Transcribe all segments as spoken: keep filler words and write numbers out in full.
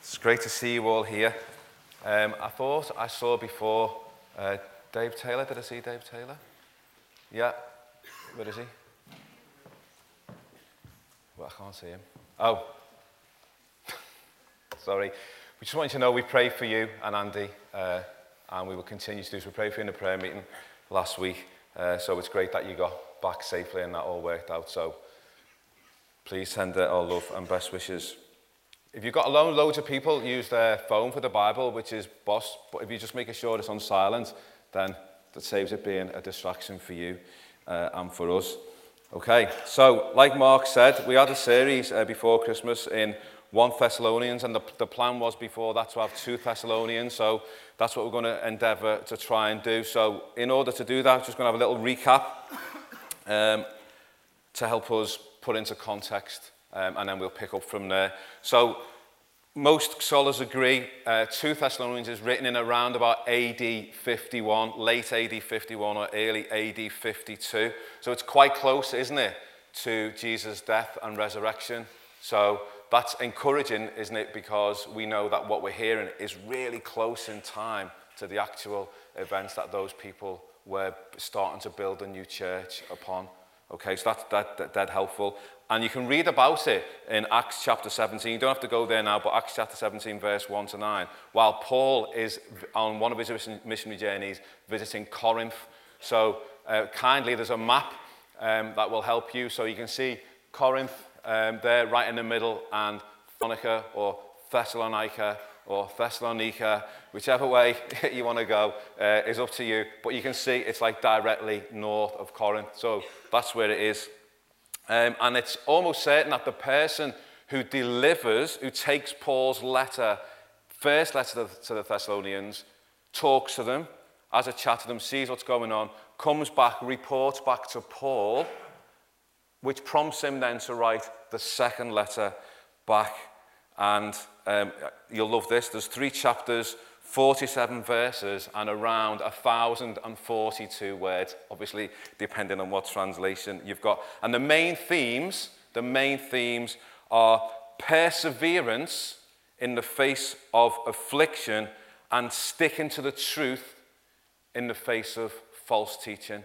It's great to see you all here. Um, I thought I saw before uh, Dave Taylor. Did I see Dave Taylor? Yeah. Where is he? Well, I can't see him. Oh. Sorry. We just want you to know we prayed for you and Andy, uh, and we will continue to do so. We prayed for you in the prayer meeting last week, uh, so it's great that you got back safely and that all worked out. So please send uh, our love and best wishes. If you've got alone, loads of people use their phone for the Bible, which is boss, but if you just make sure it's on silent, then that saves it being a distraction for you uh, and for us. Okay, so like Mark said, we had a series uh, before Christmas in First Thessalonians, and the, the plan was before that to have two Thessalonians, so that's what we're going to endeavour to try and do. So in order to do that, I'm just going to have a little recap um, to help us put into context. Um, and then we'll pick up from there. So most scholars agree uh, Second Thessalonians is written in around about A D fifty-one, late A D fifty-one or early A D fifty-two. So it's quite close, isn't it, to Jesus' death and resurrection. So that's encouraging, isn't it, because we know that what we're hearing is really close in time to the actual events that those people were starting to build a new church upon. Okay, so that's that, that, that helpful. And you can read about it in Acts chapter seventeen. You don't have to go there now, but Acts chapter seventeen, verse one to nine. While Paul is on one of his missionary journeys visiting Corinth. So uh, kindly, there's a map um, that will help you. So you can see Corinth um, there right in the middle, and Thessalonica or Thessalonica or Thessalonica, whichever way you want to go, uh, is up to you. But you can see it's like directly north of Corinth. So that's where it is. Um, and it's almost certain that the person who delivers, who takes Paul's letter, first letter to the, to the Thessalonians, talks to them, has a chat to them, sees what's going on, comes back, reports back to Paul, which prompts him then to write the second letter back. And um, you'll love this. There's three chapters, forty-seven verses, and around one thousand forty-two words, obviously depending on what translation you've got. And the main themes, the main themes are perseverance in the face of affliction and sticking to the truth in the face of false teaching.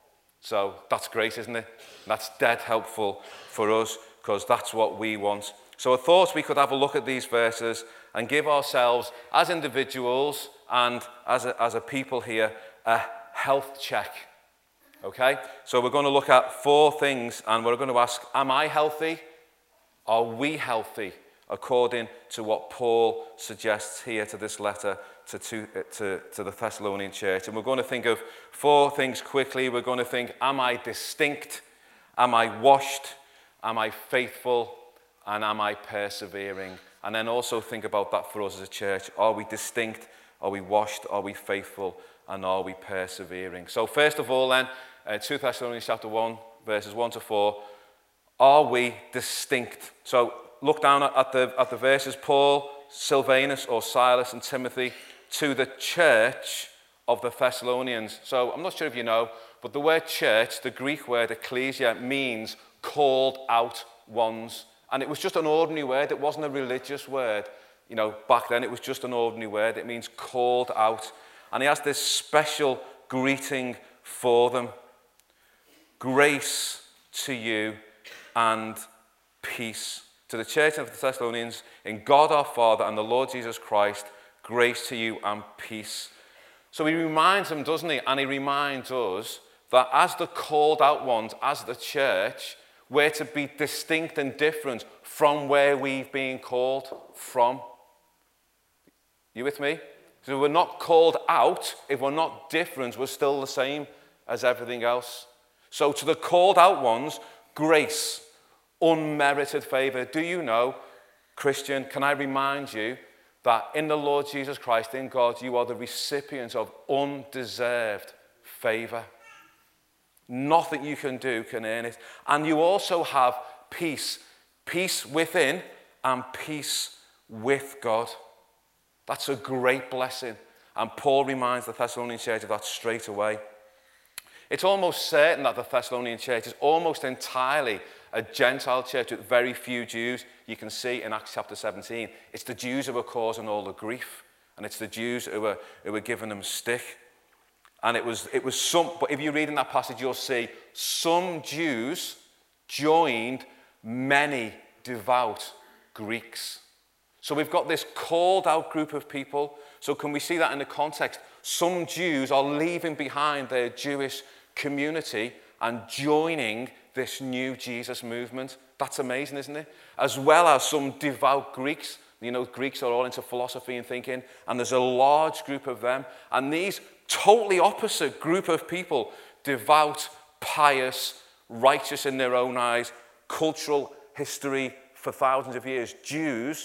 So that's great, isn't it? That's dead helpful for us, because that's what we want. So I thought we could have a look at these verses and give ourselves, as individuals and as a, as a people here, a health check. Okay? So we're going to look at four things, and we're going to ask, am I healthy? Are we healthy? According to what Paul suggests here to this letter to, to, to, to the Thessalonian church. And we're going to think of four things quickly. We're going to think, am I distinct? Am I washed? Am I faithful? And am I persevering? And then also think about that for us as a church. Are we distinct? Are we washed? Are we faithful? And are we persevering? So first of all then, uh, Second Thessalonians chapter one, verses one to four. Are we distinct? So look down at, at, the, at the verses. Paul, Silvanus or Silas and Timothy to the church of the Thessalonians. So I'm not sure if you know, but the word church, the Greek word ecclesia, means called out ones. And it was just an ordinary word. It wasn't a religious word. You know, back then it was just an ordinary word. It means called out. And he has this special greeting for them. Grace to you and peace. To the church of the Thessalonians, in God our Father and the Lord Jesus Christ, grace to you and peace. So he reminds them, doesn't he? And he reminds us that as the called out ones, as the church, we're to be distinct and different from where we've been called from. You with me? So we're not called out. If we're not different, we're still the same as everything else. So to the called out ones, grace, unmerited favor. Do you know, Christian, can I remind you that in the Lord Jesus Christ, in God, you are the recipient of undeserved favor. Nothing you can do can earn it. And you also have peace. Peace within and peace with God. That's a great blessing. And Paul reminds the Thessalonian church of that straight away. It's almost certain that the Thessalonian church is almost entirely a Gentile church with very few Jews. You can see in Acts chapter seventeen, it's the Jews who were causing all the grief, and it's the Jews who were, who were giving them stick. And it was, it was some, but if you read in that passage, you'll see some Jews joined many devout Greeks. So we've got this called out group of people. So can we see that in the context? Some Jews are leaving behind their Jewish community and joining this new Jesus movement. That's amazing, isn't it? As well as some devout Greeks. You know, Greeks are all into philosophy and thinking, and there's a large group of them. And these totally opposite group of people, devout, pious, righteous in their own eyes, cultural history for thousands of years, Jews,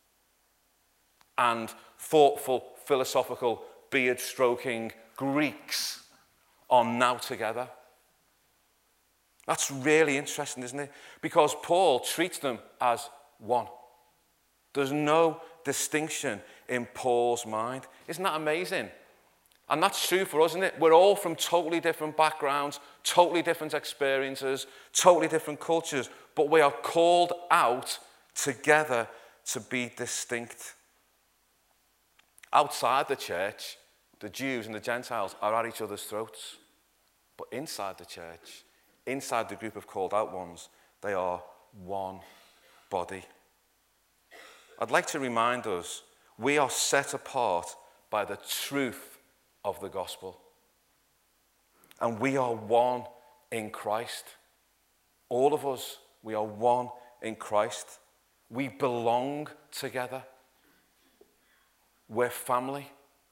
and thoughtful, philosophical, beard-stroking Greeks are now together. That's really interesting, isn't it? Because Paul treats them as one. There's no distinction in Paul's mind. Isn't that amazing? And that's true for us, isn't it? We're all from totally different backgrounds, totally different experiences, totally different cultures, but we are called out together to be distinct. Outside the church, the Jews and the Gentiles are at each other's throats. But inside the church, inside the group of called out ones, they are one body. I'd like to remind us, we are set apart by the truth of the gospel. And we are one in Christ. All of us, we are one in Christ. We belong together. We're family.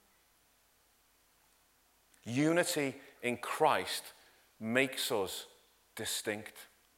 Unity in Christ makes us distinct.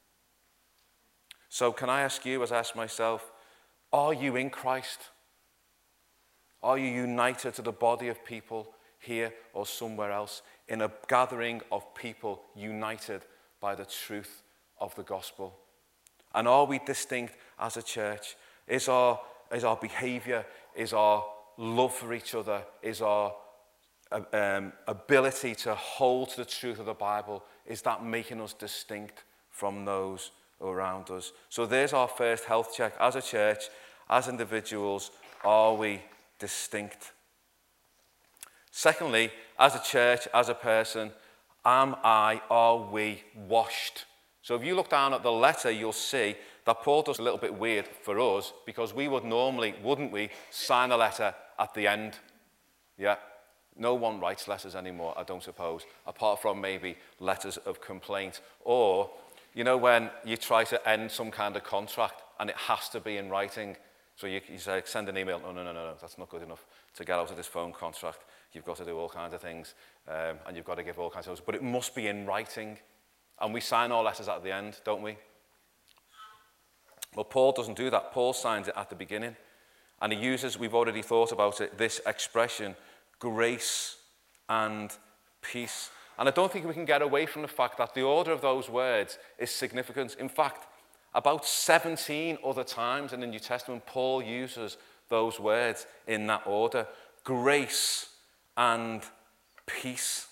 So can I ask you, as I ask myself, are you in Christ? Are you united to the body of people here or somewhere else in a gathering of people united by the truth of the gospel? And are we distinct as a church? Is our, is our behavior, is our love for each other, is our um, ability to hold to the truth of the Bible, is that making us distinct from those around us? So there's our first health check. As a church, as individuals, are we distinct? Secondly, as a church, as a person, am I, are we washed? So if you look down at the letter, you'll see that Paul does a little bit weird for us, because we would normally, wouldn't we, sign a letter at the end? Yeah. No one writes letters anymore, I don't suppose, apart from maybe letters of complaint. Or, you know, when you try to end some kind of contract and it has to be in writing. So you, you say, send an email. No, no, no, no, no, that's not good enough to get out of this phone contract. You've got to do all kinds of things, um, and you've got to give all kinds of things. But it must be in writing. And we sign our letters at the end, don't we? Well, Paul doesn't do that. Paul signs it at the beginning. And he uses, we've already thought about it, this expression, grace and peace. And I don't think we can get away from the fact that the order of those words is significant. In fact, about seventeen other times in the New Testament, Paul uses those words in that order. Grace and peace.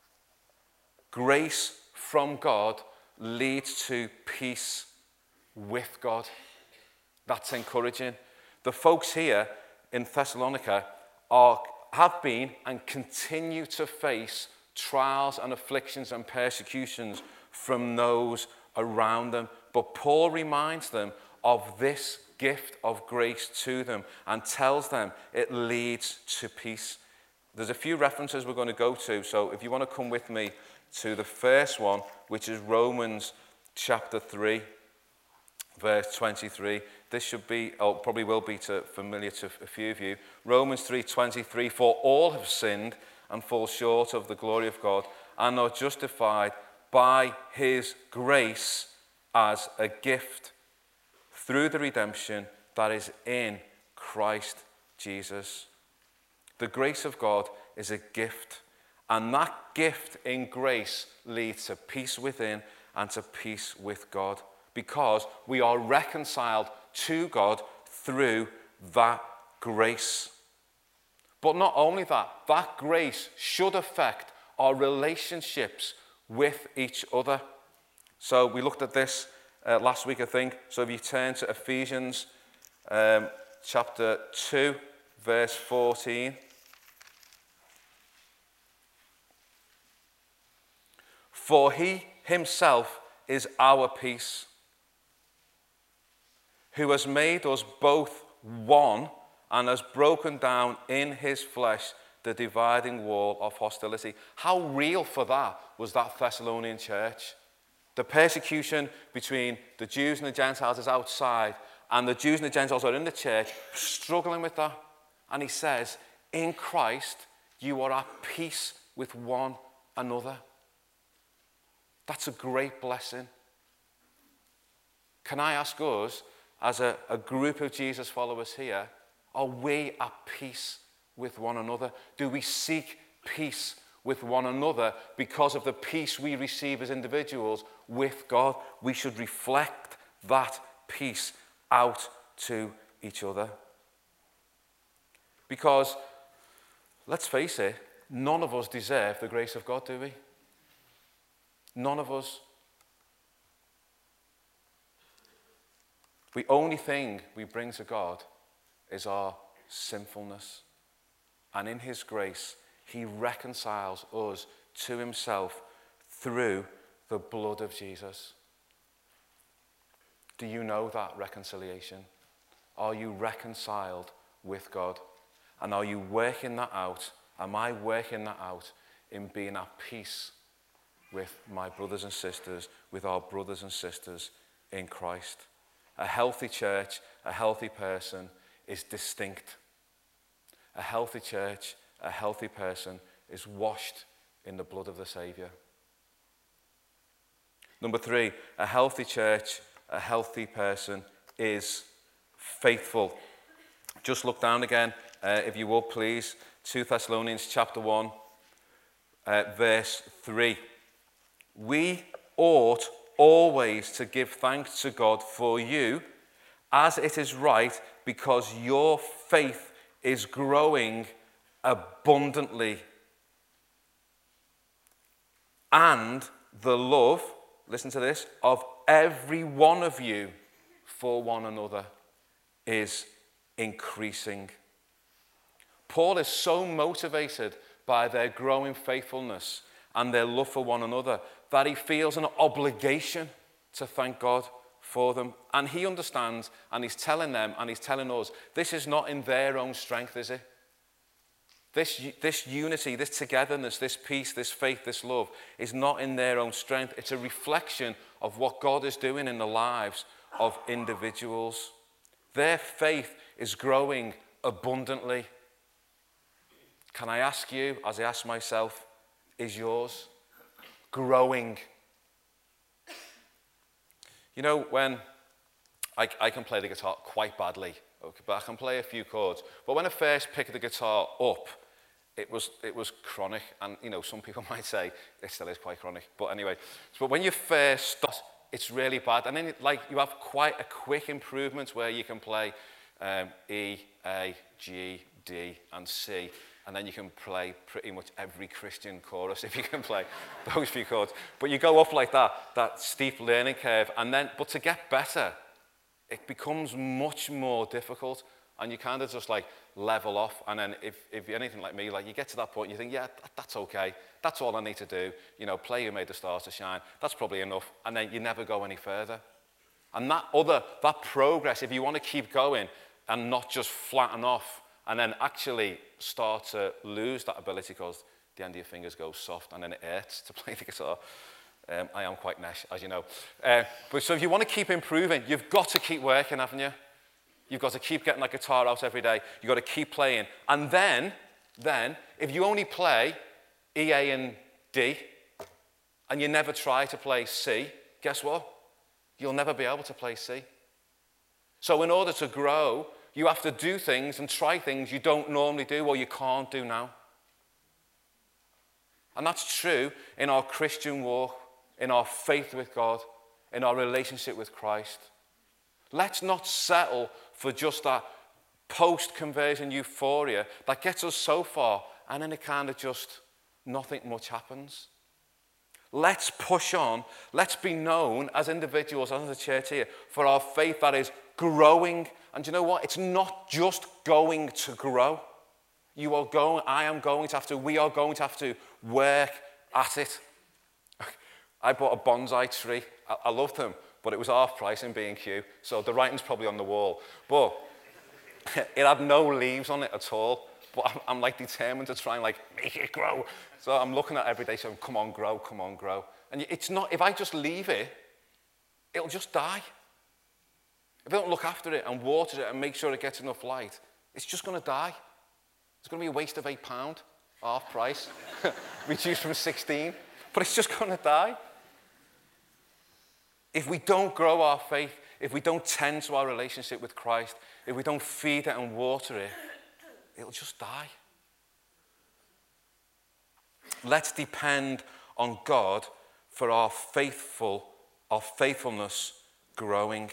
Grace from God leads to peace with God. That's encouraging. The folks here in Thessalonica are, have been and continue to face trials and afflictions and persecutions from those around them. But Paul reminds them of this gift of grace to them and tells them it leads to peace. There's a few references we're going to go to, so if you want to come with me to the first one, which is Romans chapter three, verse twenty-three. This should be, or probably will be to, familiar to a few of you. Romans three twenty-three, for all have sinned and fall short of the glory of God and are justified by his grace as a gift through the redemption that is in Christ Jesus. The grace of God is a gift, and that gift in grace leads to peace within and to peace with God, because we are reconciled to God through that grace. But not only that, that grace should affect our relationships with each other. So we looked at this uh, last week, I think. So if you turn to Ephesians um, chapter two, verse fourteen. For he himself is our peace, who has made us both one and has broken down in his flesh the dividing wall of hostility. How real for that was that Thessalonian church? The persecution between the Jews and the Gentiles is outside, and the Jews and the Gentiles are in the church struggling with that. And he says, in Christ, you are at peace with one another. That's a great blessing. Can I ask us, as a, a group of Jesus followers here, are we at peace with one another? Do we seek peace with one another because of the peace we receive as individuals with God? We should reflect that peace out to each other. Because, let's face it, none of us deserve the grace of God, do we? None of us. The only thing we bring to God is our sinfulness. And in his grace, he reconciles us to himself through the blood of Jesus. Do you know that reconciliation? Are you reconciled with God? And are you working that out? Am I working that out in being at peace with my brothers and sisters, with our brothers and sisters in Christ? A healthy church, a healthy person is distinct. A healthy church, a healthy person is washed in the blood of the Saviour. Number three, a healthy church, a healthy person is faithful. Just look down again, uh, if you will, please. Second Thessalonians chapter one, uh, verse three. We ought always to give thanks to God for you, as it is right, because your faith is growing abundantly. And the love, listen to this, of every one of you for one another is increasing. Paul is so motivated by their growing faithfulness and their love for one another that he feels an obligation to thank God for them. And he understands, and he's telling them, and he's telling us, this is not in their own strength, is it? This, this unity, this togetherness, this peace, this faith, this love is not in their own strength. It's a reflection of what God is doing in the lives of individuals. Their faith is growing abundantly. Can I ask you, as I ask myself, is yours growing? You know, when I, I can play the guitar quite badly, okay, but I can play a few chords. But when I first picked the guitar up, it was it was chronic, and you know, some people might say it still is quite chronic. But anyway, but when you first start, it's really bad, and then like you have quite a quick improvement where you can play um, E, A, G, D, and C. And then you can play pretty much every Christian chorus if you can play those few chords. But you go up like that, that steep learning curve, and then, but to get better, it becomes much more difficult, and you kind of just like level off. And then if, if you're anything like me, like you get to that point, you think, yeah, that, that's okay. That's all I need to do. You know, play You Made the Stars to Shine. That's probably enough. And then you never go any further. And that other, that progress, if you want to keep going and not just flatten off, and then actually start to lose that ability because the end of your fingers go soft and then it hurts to play the guitar. Um, I am quite nesh, as you know. Uh, but so if you want to keep improving, you've got to keep working, haven't you? You've got to keep getting that guitar out every day. You've got to keep playing. And then, then, if you only play E, A, and D, and you never try to play C, guess what? You'll never be able to play C. So in order to grow, you have to do things and try things you don't normally do or you can't do now. And that's true in our Christian walk, in our faith with God, in our relationship with Christ. Let's not settle for just that post-conversion euphoria that gets us so far and then it kind of just, nothing much happens. Let's push on. Let's be known as individuals, as a church here, for our faith that is growing. And you know what? It's not just going to grow. You are going, I am going to have to, we are going to have to work at it. I bought a bonsai tree. I, I loved them, but it was half price in B and Q, so the writing's probably on the wall. But it had no leaves on it at all. But I'm, I'm like determined to try and like make it grow. So I'm looking at it every day saying, come on, grow, come on, grow. And it's not, if I just leave it, it'll just die. If I don't look after it and water it and make sure it gets enough light, it's just going to die. It's going to be a waste of eight pounds, half price, reduced from sixteen, but it's just going to die. If we don't grow our faith, if we don't tend to our relationship with Christ, if we don't feed it and water it, it'll just die. Let's depend on God for our faithful, our faithfulness growing.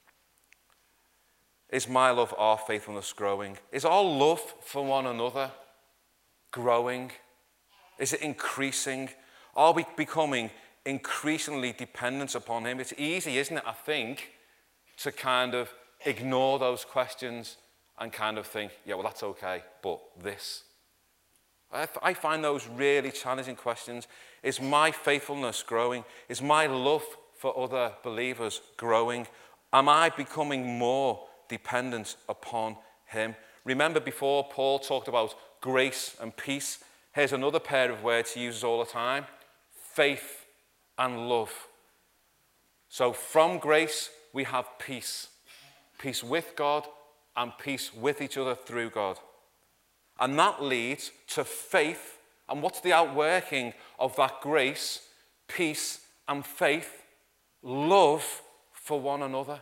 Is my love, our faithfulness growing? Is our love for one another growing? Is it increasing? Are we becoming increasingly dependent upon him? It's easy, isn't it, I think, to kind of ignore those questions and kind of think, yeah, well, that's okay, but this. I, I find those really challenging questions. Is my faithfulness growing? Is my love for other believers growing? Am I becoming more dependent upon him? Remember before Paul talked about grace and peace. Here's another pair of words he uses all the time: faith and love. So from grace we have peace. Peace with God and peace with each other through God. And that leads to faith. And what's the outworking of that grace, peace and faith? Love for one another.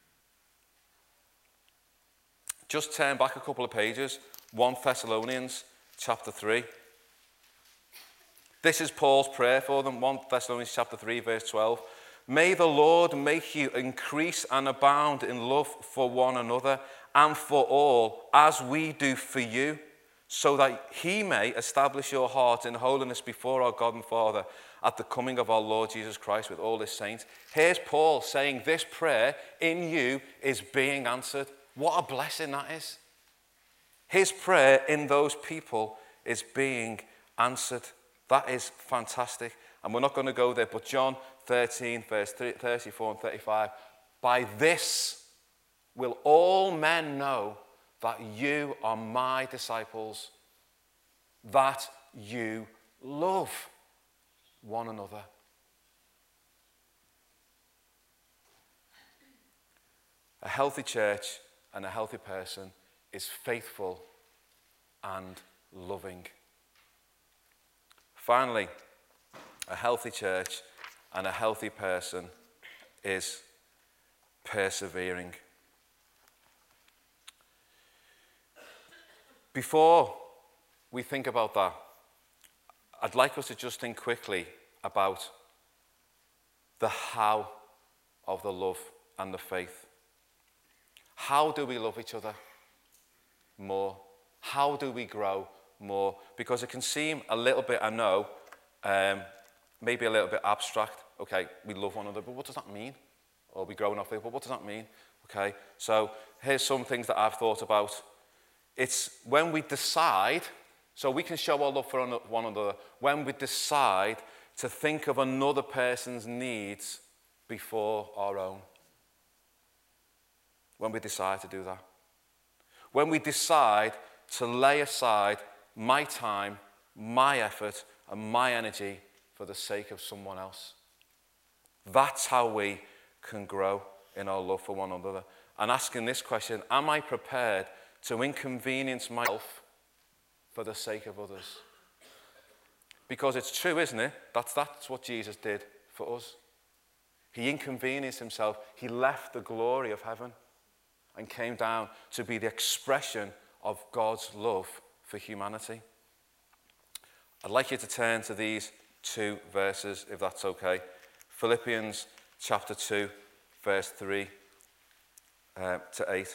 Just turn back a couple of pages, First Thessalonians chapter three. This is Paul's prayer for them, First Thessalonians chapter three, verse twelve. May the Lord make you increase and abound in love for one another and for all, as we do for you, so that he may establish your heart in holiness before our God and Father at the coming of our Lord Jesus Christ with all his saints. Here's Paul saying this prayer in you is being answered. What a blessing that is. His prayer in those people is being answered. That is fantastic. And we're not going to go there, but John thirteen, verse thirty-four and thirty-five. By this will all men know that you are my disciples, that you love one another. A healthy church and a healthy person is faithful and loving. Finally, a healthy church and a healthy person is persevering. Before we think about that, I'd like us to just think quickly about the how of the love and the faith. How do we love each other more? How do we grow more? Because it can seem a little bit, I know, um, maybe a little bit abstract. Okay, we love one another, but what does that mean? Or we grow enough, but what does that mean? Okay, so here's some things that I've thought about. It's when we decide, so we can show our love for one another, when we decide to think of another person's needs before our own. When we decide to do that. When we decide to lay aside my time, my effort, and my energy for the sake of someone else. That's how we can grow in our love for one another. And asking this question, am I prepared to inconvenience myself for the sake of others? Because it's true, isn't it? That's, that's what Jesus did for us. He inconvenienced himself. He left the glory of heaven and came down to be the expression of God's love for humanity. I'd like you to turn to these two verses, if that's okay. Philippians chapter two, verse three uh, to eight.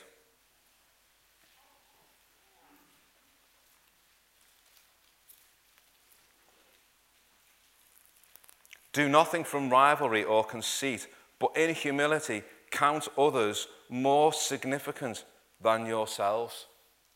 Do nothing from rivalry or conceit, but in humility count others more significant than yourselves.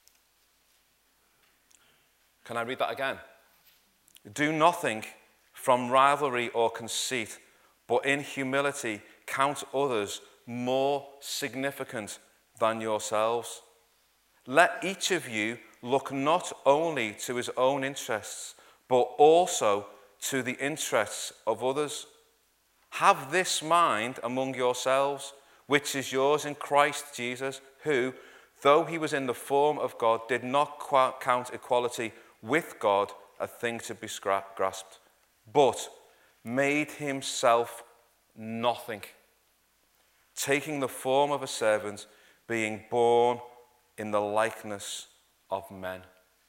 Can I read that again? Do nothing from rivalry or conceit, but in humility count others more significant than yourselves. Let each of you look not only to his own interests, but also to the interests of others. Have this mind among yourselves, which is yours in Christ Jesus, who, though he was in the form of God, did not count equality with God a thing to be grasped, but made himself nothing, taking the form of a servant, being born in the likeness of men.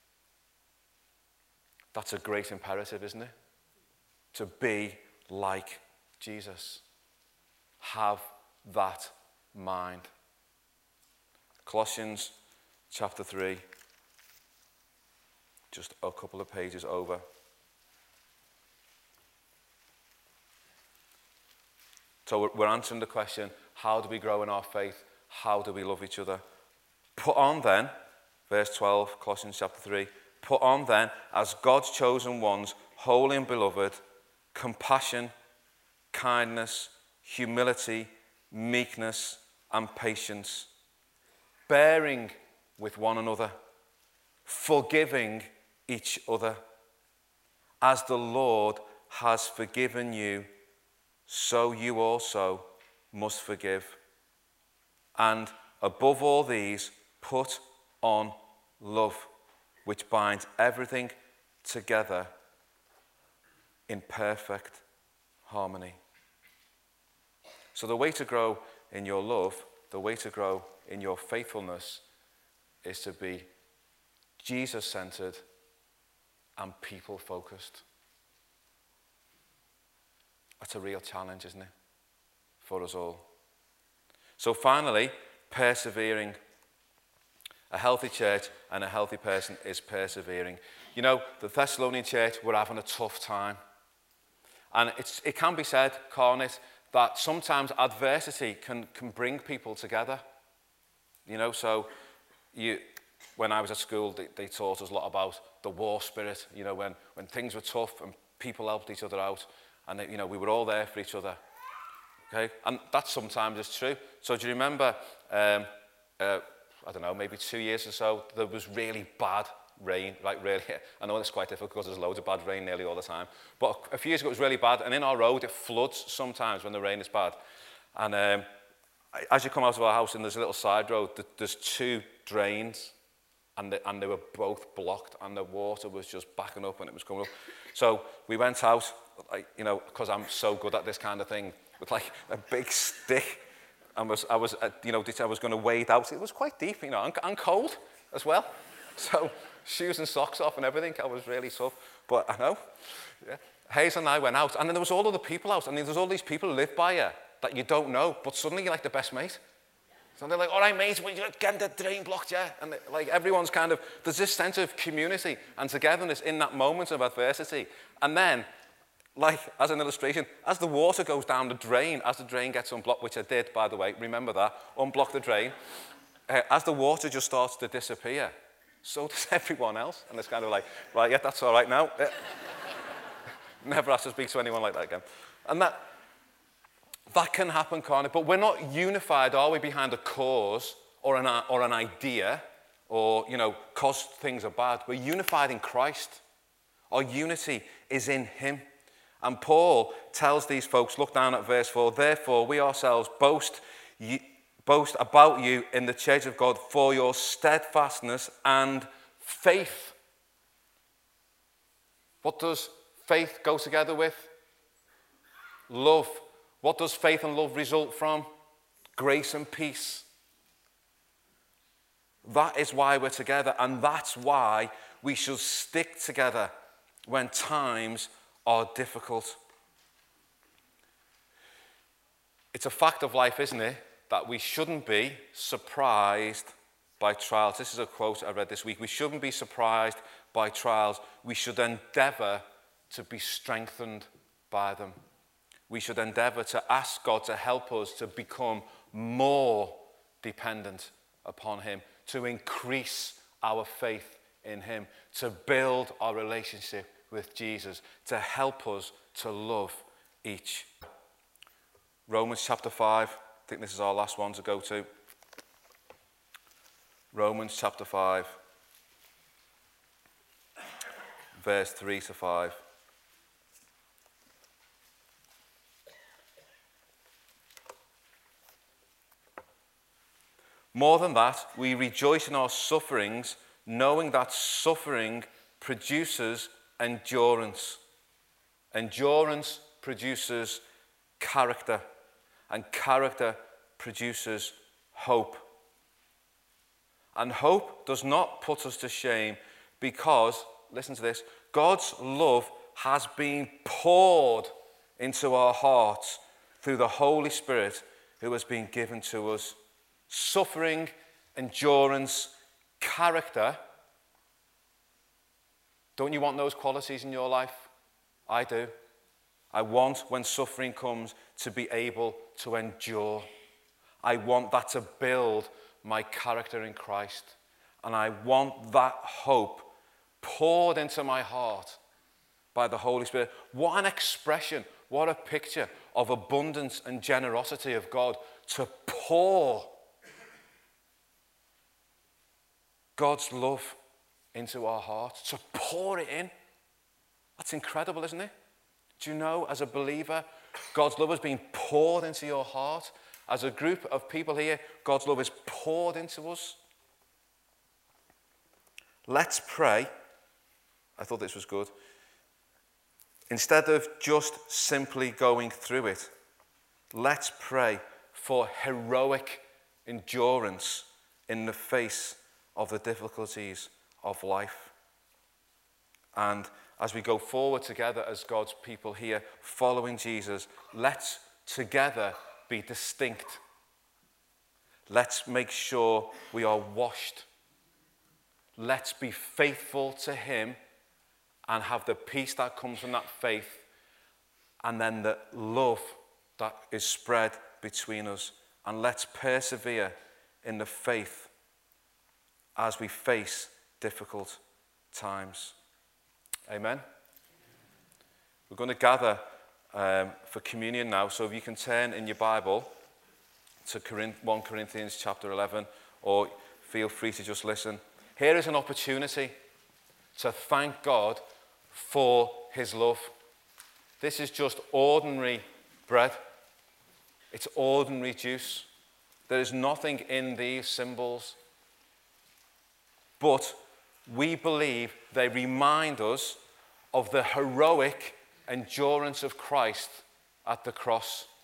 That's a great imperative, isn't it? To be like Jesus. Have that mind. Colossians chapter three, just a couple of pages over. So we're answering the question, how do we grow in our faith? How do we love each other? Put on then, verse twelve, Colossians chapter three, put on then, as God's chosen ones, holy and beloved, compassion, kindness, humility, meekness, and patience, bearing with one another, forgiving each other, as the Lord has forgiven you, so you also must forgive. And above all these, put on love, which binds everything together in perfect harmony. So the way to grow in your love, the way to grow in your faithfulness, is to be Jesus-centered and people-focused. That's a real challenge, isn't it, for us all? So finally, persevering. A healthy church and a healthy person is persevering. You know, the Thessalonian church were having a tough time. And it's, it can be said, can't it, that sometimes adversity can, can bring people together. You know, so you, when I was at school, they, they taught us a lot about the war spirit, you know, when, when things were tough and people helped each other out. And, you know, we were all there for each other. Okay? And that sometimes is true. So do you remember, um, uh, I don't know, maybe two years or so, there was really bad rain, like really, I know it's quite difficult because there's loads of bad rain nearly all the time, but a few years ago it was really bad, and in our road it floods sometimes when the rain is bad. And um, as you come out of our house and there's a little side road, there's two drains, and they, and they were both blocked, and the water was just backing up and it was coming up. So we went out, like, you know, because I'm so good at this kind of thing, with like a big stick. I was, I was, uh, you know, I was going to wade out. It was quite deep, you know, and, and cold as well. So shoes and socks off and everything. I was really tough. But I know. Yeah. Hayes and I went out, and then there was all other people out. I mean, there's all these people who live by you that you don't know, but suddenly you're like the best mate. So they're like, all right, mate, well, you're getting the drain blocked, yeah? And they, like everyone's kind of, there's this sense of community and togetherness in that moment of adversity. And then, like, as an illustration, as the water goes down the drain, as the drain gets unblocked, which I did, by the way, remember that, unblock the drain, uh, as the water just starts to disappear, so does everyone else. And it's kind of like, right, yeah, that's all right now. Yeah. Never have to speak to anyone like that again. And that, that can happen, can't it? But we're not unified, are we, behind a cause or an, or an idea or, you know, cause things are bad. We're unified in Christ. Our unity is in him. And Paul tells these folks, look down at verse four, therefore we ourselves boast, ye, boast about you in the church of God for your steadfastness and faith. What does faith go together with? Love. What does faith and love result from? Grace and peace. That is why we're together, and that's why we should stick together when times are difficult. It's a fact of life, isn't it, that we shouldn't be surprised by trials. This is a quote I read this week. We shouldn't be surprised by trials. We should endeavor to be strengthened by them. we should endeavor to ask God to help us to become more dependent upon him, to increase our faith in him, to build our relationship with Jesus, to help us to love each. Romans chapter five, I think this is our last one to go to. Romans chapter five, verse three to five. More than that, we rejoice in our sufferings, knowing that suffering produces endurance. Endurance produces character, and character produces hope. And hope does not put us to shame because, listen to this, God's love has been poured into our hearts through the Holy Spirit who has been given to us. Suffering, endurance, character. Don't you want those qualities in your life? I do. I want, when suffering comes, to be able to endure. I want that to build my character in Christ. And I want that hope poured into my heart by the Holy Spirit. What an expression, what a picture of abundance and generosity of God to pour God's love into our hearts, to pour it in. That's incredible, isn't it? Do you know, as a believer, God's love has been poured into your heart. As a group of people here, God's love is poured into us. Let's pray. I thought this was good. Instead of just simply going through it, let's pray for heroic endurance in the face of the difficulties of life. And as we go forward together as God's people here, following Jesus, let's together be distinct. Let's make sure we are washed. Let's be faithful to him and have the peace that comes from that faith, and then the love that is spread between us. And let's persevere in the faith as we face difficult times. Amen. We're going to gather um, for communion now, so if you can turn in your Bible to First Corinthians chapter eleven, or feel free to just listen. Here is an opportunity to thank God for his love. This is just ordinary bread. It's ordinary juice. There is nothing in these symbols. But we believe they remind us of the heroic endurance of Christ at the cross.